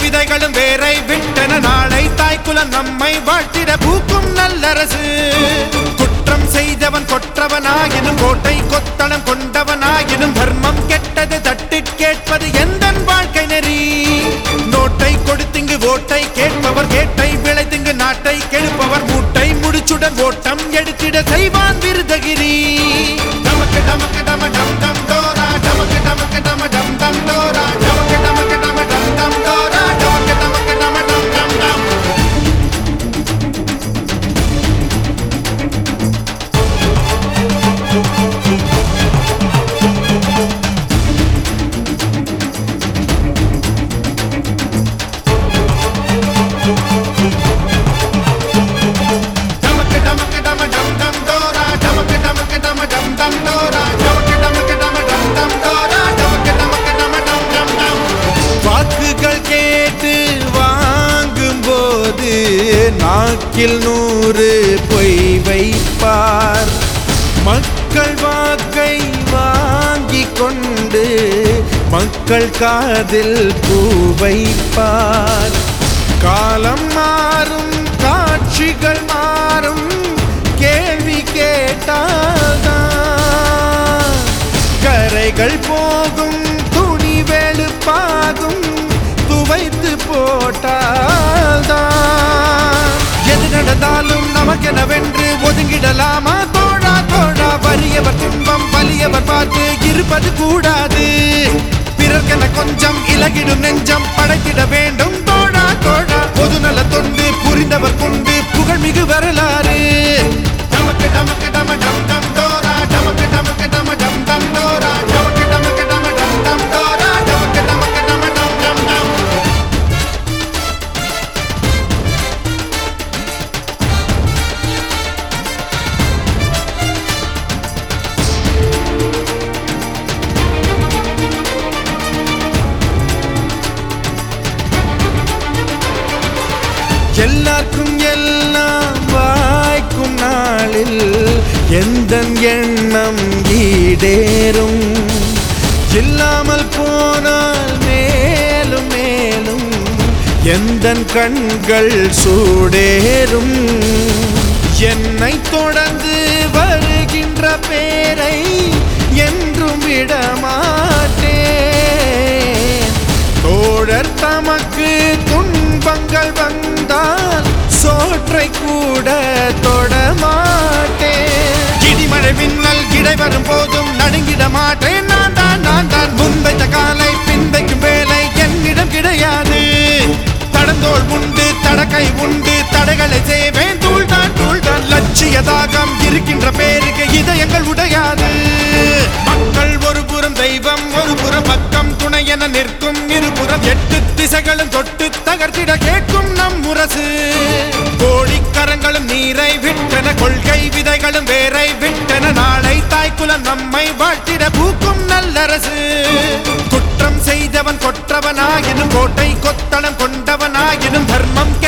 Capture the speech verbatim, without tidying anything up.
விதைகளும் வேரை விட்டன நாளை தாய்க்குலம் நம்மை வாழ்த்திட பூக்கும் நல்லரசு. குற்றம் செய்தவன் கொற்றவனாயினும் கோட்டை கொத்தளம் கொண்டவனாயினும் தர்மம் கெட்டது தட்டி கேட்பது எந்தன் வாழ்க்கை நெறி. நோட்டை கொடுத்திங்கு ஓட்டை கேட்பவர் கேட்டை விளைத்திங்கு நாட்டை கெடுப்பவர் மூட்டை முடிச்சுடன் ஓட்டம் எடுத்திட செய்வான் விருதகிரி. டமக்கு டமக்கு டம டம் டம் டோரா டமக்கு டமக்கு டம டம் டம் டோரா டமக்கு டமக்கு டம டம் டம் டோரா டமக்கு டமக்கு டம டம் டம் டம். வாக்குகள் கேட்டு வாங்கும் போது நாக்கில் நூறு பொய் வைப்பார். மக்கள் வாக்கை வாங்கி கொண்டு மக்கள் காதில் பூ வைப்பார். காலம் மாறும் காட்சிகள் மாறும் கேள்வி கேட்டால்தான் கரைகள் போகும் துணி வெளுப்பாகும் துவைத்து போட்டால்தான். எது நடந்தாலும் நமக்கெனவென்று ஒதுங்கிடலாமா தோழா தோழா? வறியவர் துன்பம் வலியவர் பார்த்து இருப்பது கூடாது. பிறர்க்கென கொஞ்சம் இலகிடும் நெஞ்சம் படைத்திட வேண்டும் தோழா தோழா. பொதுநல தொண்டு புரிந்தவர் கொண்டு புகழ்மிகு வரலாறு. டமக்கு டமக்கு டம டம் டம் டோரா டமக்கு டமக்கு டம டம் டம் டோரா டமக்கு டமக்கு டம டம் டம் டோரா டமக்கு டமக்கு டம டம் டம் டம். எல்லாருக்கும் எல்லாம் வாய்க்கும் நாளில் எந்தன் எண்ணம் ஈடேறும். இல்லாமல் போனால் மேலும் மேலும் எந்தன் கண்கள் சூடேறும். என்னை தொடர்ந்து வருகின்ற பேரை என்றும் விடமாட்டேன். தோழர் தமக்கு துன்பங்கள் வந்தால் சோற்றை கூட தொடமாட்டேன். இடிமழை மின்னல் இடை வரும் போதும் நடுங்கிட மாட்டேன். நான் தான் நான் தான் முன்வைத்த காலை பின்வைக்கும் வேலை என்னிடம் கிடையாது. தடந்தோள் உண்டு தடக்கை உண்டு தடைகளை செய்வேன் தூள் தான் தூள் தான். லட்சிய தாகம் இருக்கின்ற பேருக்கு இதயங்கள் உடையாது. மக்கள் ஒரு புறம் தெய்வம் ஒரு புறம் பக்கம் துணை என நிற்கும் இருபுறம் எட்டு திசைகளும் தொட்டு தகர்த்திட கேட்கும் நம் முரசு. கோடிக்கரங்களும் நீரை விட்டன கொள்கை விதைகளும் வேரை விட்டன நாளை தாய்க்குலம் நம்மை வாழ்த்திட பூக்கும் நல்லரசு. குற்றம் செய்தவன் கொற்றவனாயினும் கோட்டை கொத்தளம் கொண்டவனாயினும் தர்மம்